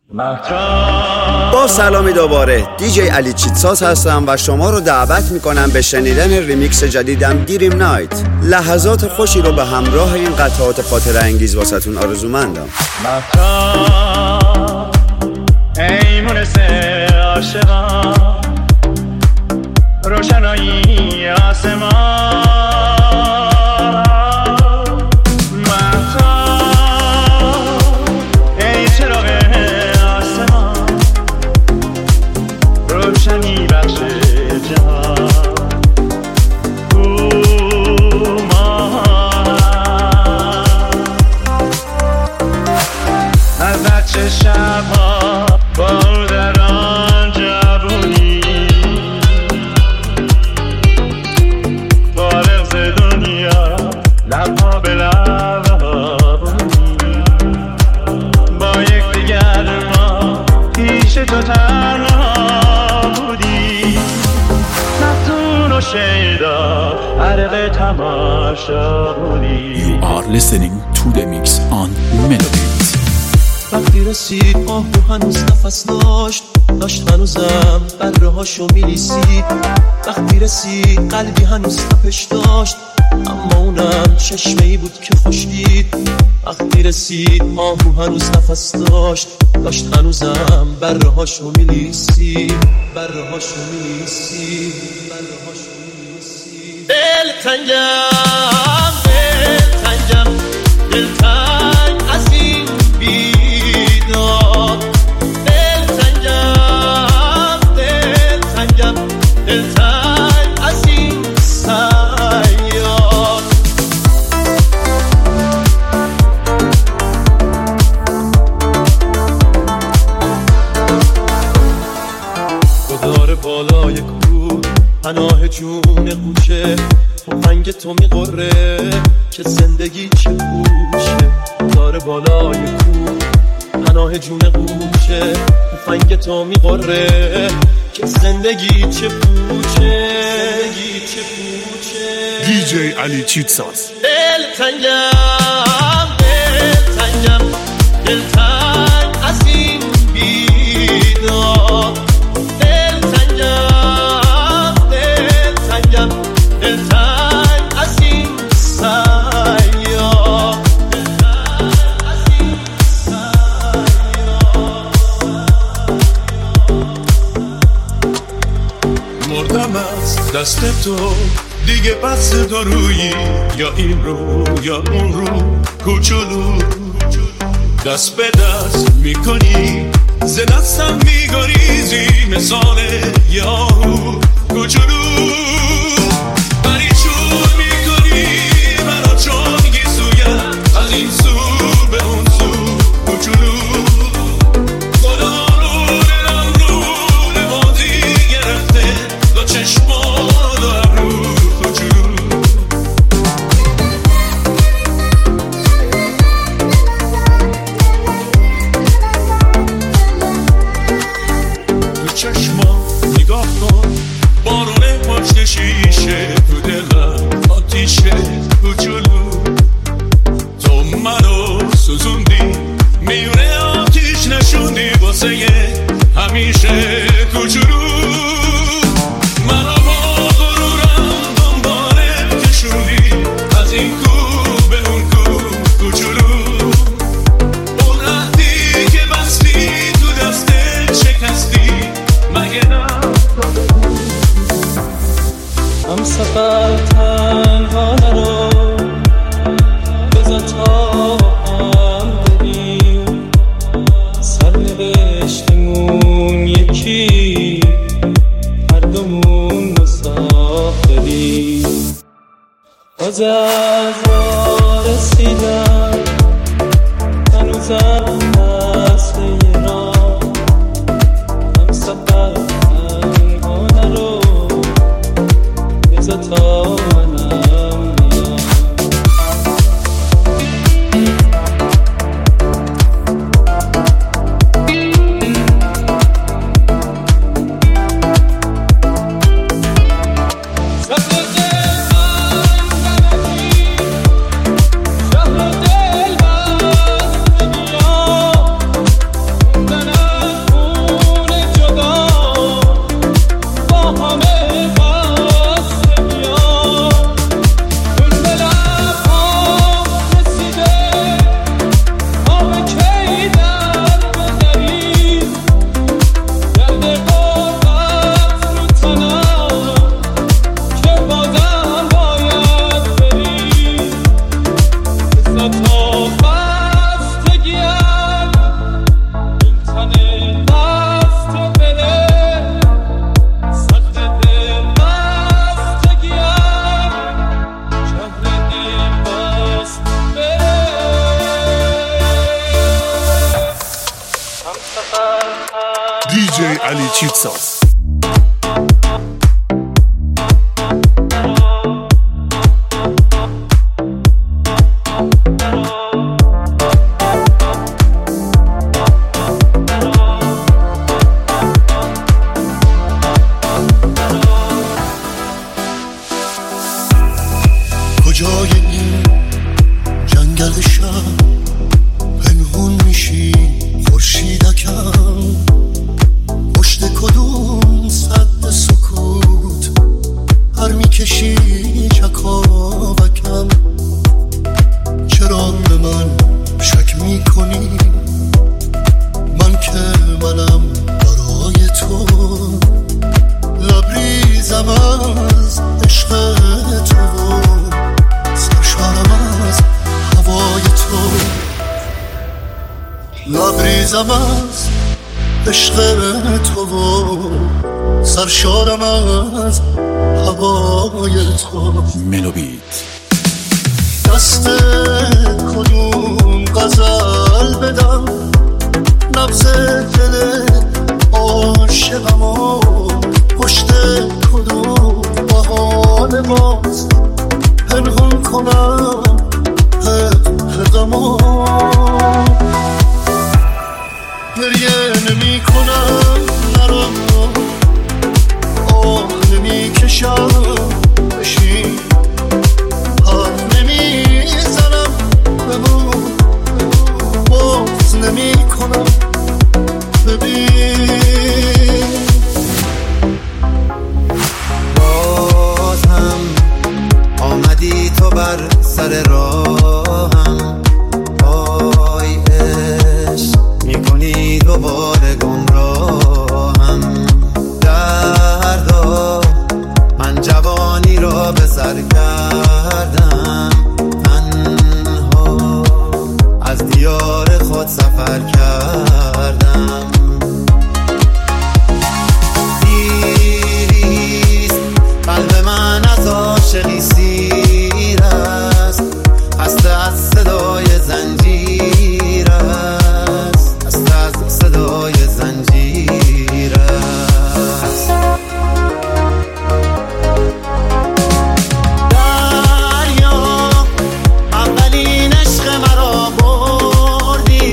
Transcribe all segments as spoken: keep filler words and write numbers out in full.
با سلامی دوباره دیجی علی چیتساز هستم و شما رو دعوت میکنم به شنیدن ریمیکس جدیدم دیریم نایت. لحظات خوشی رو به همراه این قطعات خاطره انگیز واسهتون آرزومندم. ای مونس عاشقان روشنایی آسمان روشنی بخش جهان از بچه شبها با در آن جوونی فارغ ز دنیا لبها به لبهابونی با یک دیگر ما پیش تو تنها You are listening to the mix on Melodies. وقتی رسید آهو هنوز نفس داشت داشت هنوزم بره هاشو میلیسید. وقتی رسید قلبی هنوز تپش داشت اما اونم چشمه ای بود که خوش دید. وقتی رسید آهو هنوز نفس داشت داشت هنوزم بره هاشو میلیسید. بره هاشو میلیسید. بره هاشو میلیسید. دل تنگم دل تنگم دل تنگ از این بیداد. دل تنگم دل تنگم دل تنگ از این سیاد. گذار بالای کوه پناه جون قوچه تفنگ تو میقره که زندگی چه پوشه. داره بالای کوه پناه جون قوچه تفنگ تو میقره که زندگی چه پوچه. زندگی چه پوچه. دیجی علی چیتساز. دل تنگم دل تنگم دل تنگ از این بیداد. دل تنگم دل تنگم دل تنگ از این سیاد. دل تنگ از این سیاد. مردم از دست تو دیگه بس دارویی یا این رو یا اون رو کوچولو دست به دست میکنی ز دستم میگریزی مثال یاهو کوچولو. پریشون میکنی منو چون گیسویم از این سو به اون سو کوچولو. خدا رو دلم رو نمازی گرفته دو چشما دو ابرو کوچولو. تو چشما نگاه کن بارونه پشت شیشه تو دلم آتیشه کوچولو. تو منو سوزوندی میونه آتیش نشوندی واسه همیشه کوچولو. منو با غرورم دنباله کشوندی از این کو به اون کو کوچولو. اون عهدی که بستی تو دستت شکستی مگه نه؟ هم سفر تنها نرو بذار تا هم بریم. سرنوشتمون یکی هر دومون مسافریم. باز از راه رسیدم هنوزم دست یه راه. هم سفر تنها نرو بذار تا منم میام. دی جی علی چیتساز. کجای این جنگل شب پنهون میشی خورشیدکم، پشت کدوم سد سکوت هر میکشی چکاوکم، چرا به من شک میکنی من که منم برای تو، لبریزم از عشق تو، سرشارم از هوای تو، لبریزم از عشق تو، سرشارم از هوای تو. ملوبیت دست کدوم غزل بدم، نبض دل عاشقمو، پشت کدوم بهانه باز پنهون کنم حقمو، گریه نمی کنم نرو، آه نمی کشم بشین، حرف نمی زنم بمون، باز نمی کنم ببین. باز هم آمدی تو بر سر راهم، آی عشق میکنی دوباره گمراهم، دردا من جوانی را به سر کردم، تنها از دیار خود سفر کردم، دیریست قلب من از عاشقی سیر است، خسته از صدای زنجیر است، خسته از صدای زنجیر است. دریا اولین عشق مرا بردی،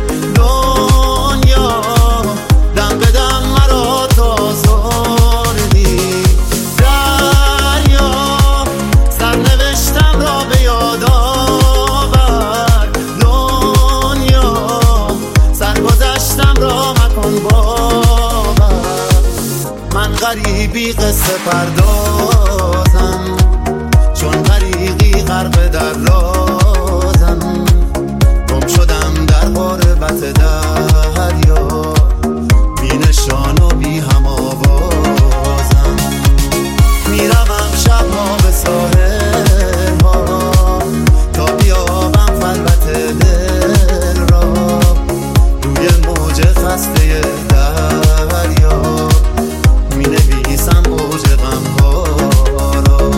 دنیا دم به دم مرا تازردی، دریا سرنوشتم را به یاد آور، دنیا سرگذشتم را مکن باور، من غریبی قصه پردازم، چون غریقی غرق در رازم، گم شدم در غربت دریا، بی نشان و بی هم آوازم، میروم شبها به ساحل ها تا بیابم خلوت دل را، روی موج خسته دریا می نویسم اوج غم ها را.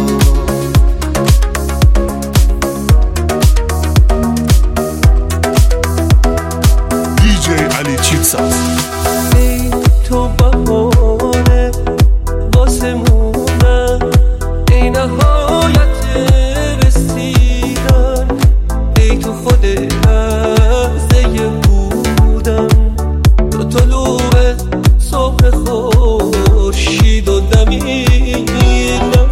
دی جی علی چیتساز. ای تو بهانه واسه موندن، ای نهایت رسیدن، ای تو خود لحظه بودن، تو طلوع صبح خورشید و دمیدن،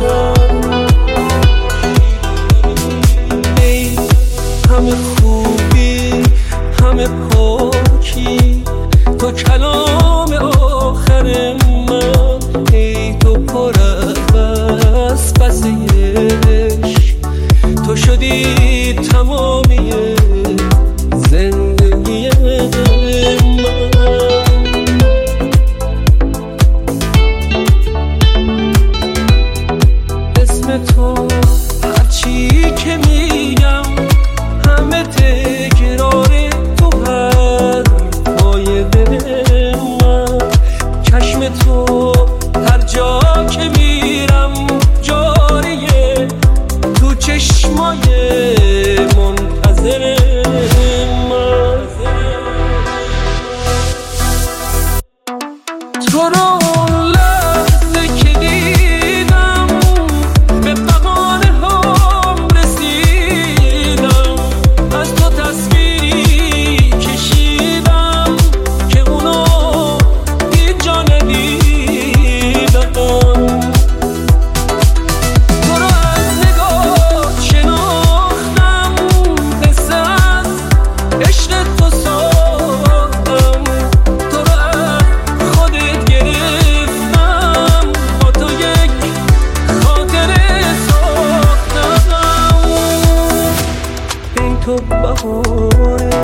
ای همه خوبی همه پاکی، تو کلام آخر من، ای تو پر از قصه عشق، تو شدی تمامی زندگی من. اسم تو هرچی که میگم همه تکرار تو، هر پای دل من، چشم تو هر جا که میرم جاریه تو چشمای تو رو لحظه که دیدم به بقانه هم رسیدم، از تو تصویری کشیدم که اونو هیچ جا ندیدم. تو رو از نگاه شناختم، قصه از عشق تو ساختم، تو رو از خودت گرفتم، با تو یک خاطره ساختم. این تو بهاره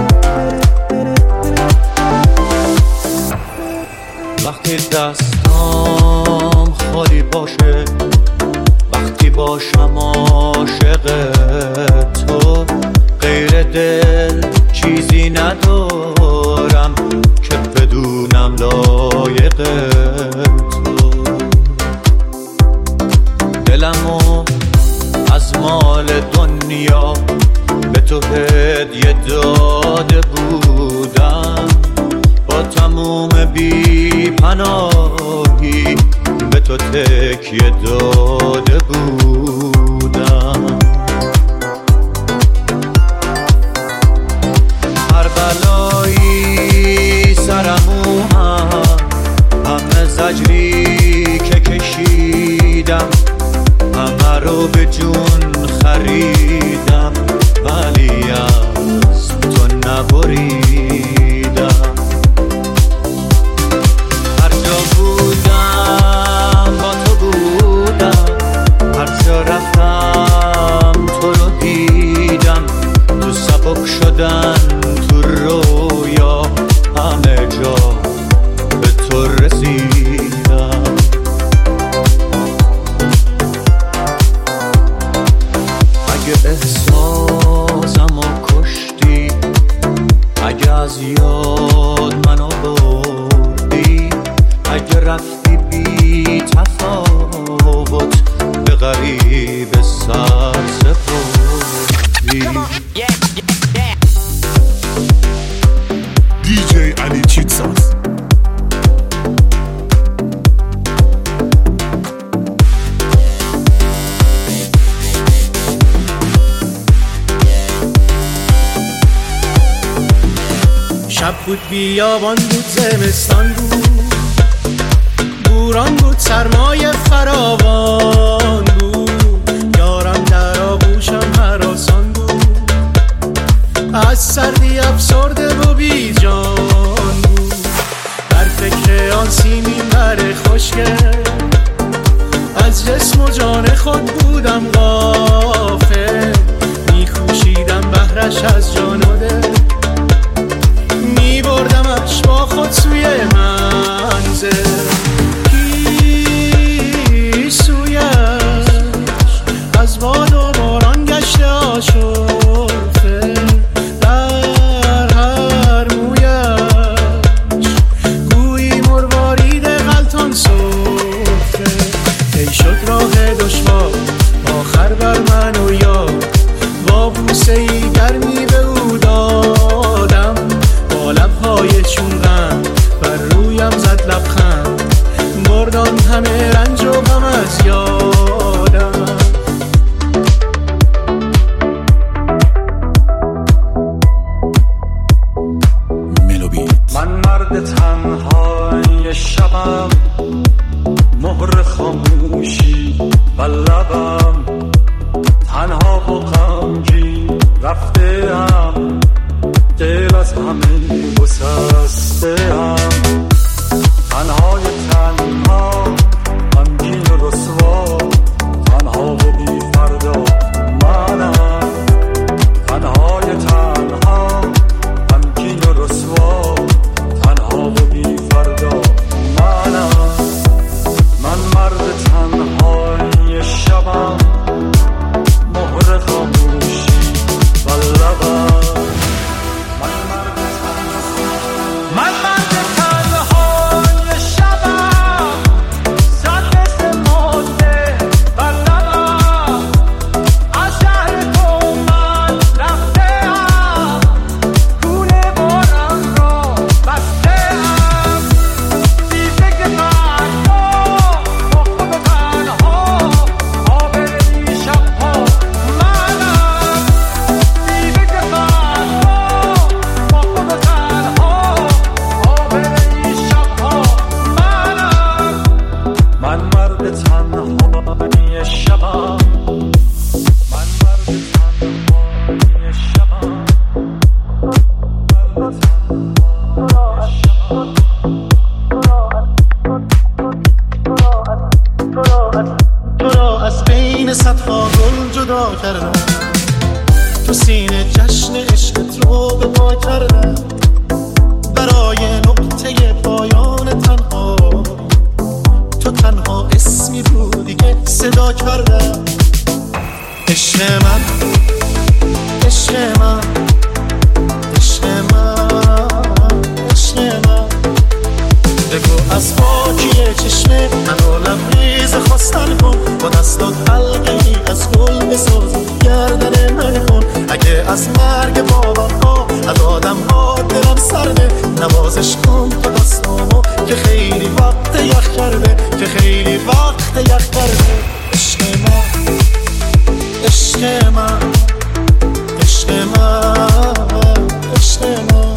وقتی دستام خالی باشه، وقتی باشم عاشق تو، غیر دل چیزی ندارم که بدونم لایق تو. دلمو از مال دنیا به تو هدیه داده بودم، با تموم بی پناهی به تو تکیه داده بودم. هر بلایی سرمو هم همه زجری که کشیدم، همه رو به جون خریدم، ولی از تو نبریدم. هر جا بودم با تو بودم، هر جا رفتم تو رو دیدم، تو سبک شدن تو رویا همه جا به تو رسیدم. اگه احساسمو کشتی، اگه از یاد منو بردی، اگه رفتی بی تفاوت به غریب سر سپردی. دی جی علی چیتساز. شب بود بیابان بود زمستان بود، بوران بود سرمایه فراوان بود، یارم در آغوشم هراسان بود، از سردی افسرده و بی جان بود، در فکر آن سیمین بر خوشگل، از جسم و جان خود بودم غافل، میخوشیدم بهرش از جان و دل، می بردمش با خود سوی منزل. پیش سویش از باد و باران گشته آشفته، در هر مویش گویی مروارید غلطان صفته. ای شد راه دشوار آخر بر من و یاد، با بوسه ای گرمی به او دادم، با لبهای چون غم بر رویم زد لبخند، بردان همه رنج و غم از یادم. من مرد تنهای شبم، مهر خاموشی و لبم، تنها و غمگین رفته‌ام، دل از همه گسسته‌ام، تنهای تنها غمگین و رسوا، تنها و بی فردا منم، تنهای تنها غمگین و رسوا، تنها و بی فردا منم. کن تو دستامو که خیلی وقت یخ کرده، که خیلی وقت یخ کرده. عشق من، عشق من، عشق من، عشق من،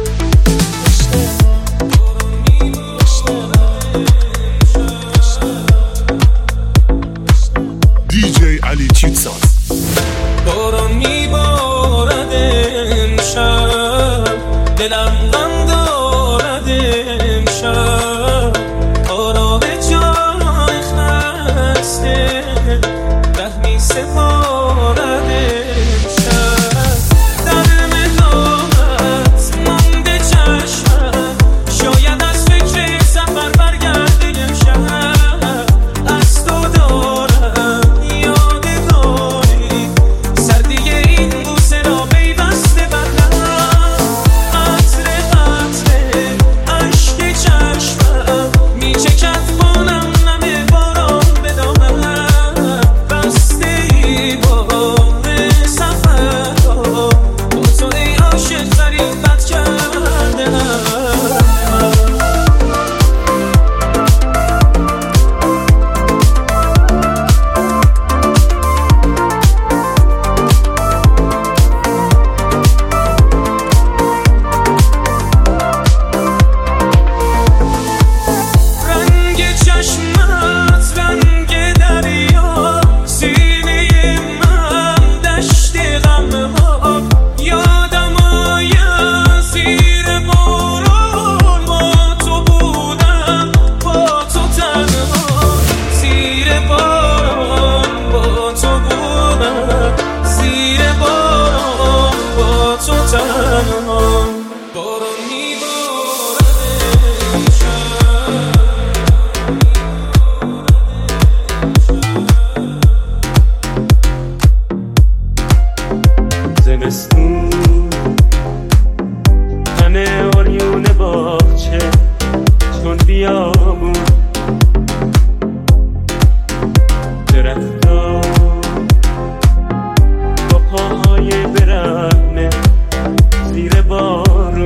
دیجی علی چیتساز. باران میبارد امشب، دلم غم دارد امشب، آرام جای خسته ره می سپارد امشب. در ملامت مانده چشمم، شاید از فکر سفر برگرده امشب. از تو دارم یادگاری، سردی این بوسه را پیوسته بدم. قطره قطره اشک چشمم میچکد بانم نم باران به دامنم. بسته ای بار سفر را با تو ای عاشق غریبت کردم. رنگ چشمت رنگ دریا، سینه من دشت غم ها. یادم آید زیر باران با تو بودم، با تو تنها. زیر باران با تو بودم، زیر باران با تو تنها. باران میبارد امشب. زمستون همه آریون باغچه چون بیابون، درختا با پاهای برهنه زیر بارون.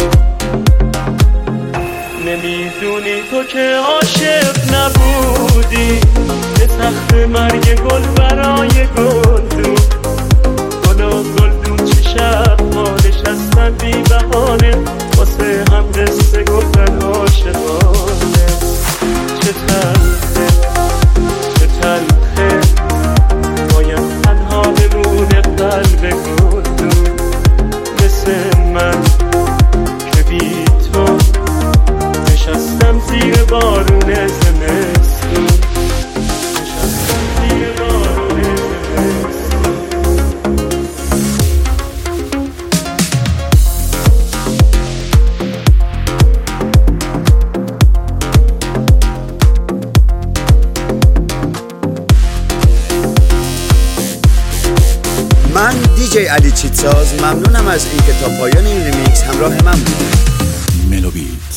نمیدونی تو که عاشق نبودی، به تخت مرگ گل برای گلدون. گل و گلدون چه شب ها نشستن بی بهانه، واسه هم قصه گفتن عاشقانه. چه تلخه، چه تلخه، باید تنها بمونه قلب گلدون. مثل من که بی تو نشستم زیر بارون زمستون، نشستم زیر بارون زمستون. من دیجی علی چیتساز ممنونم از اینکه تا پایان این ریمیکس همراه من بودید. ملوبیت.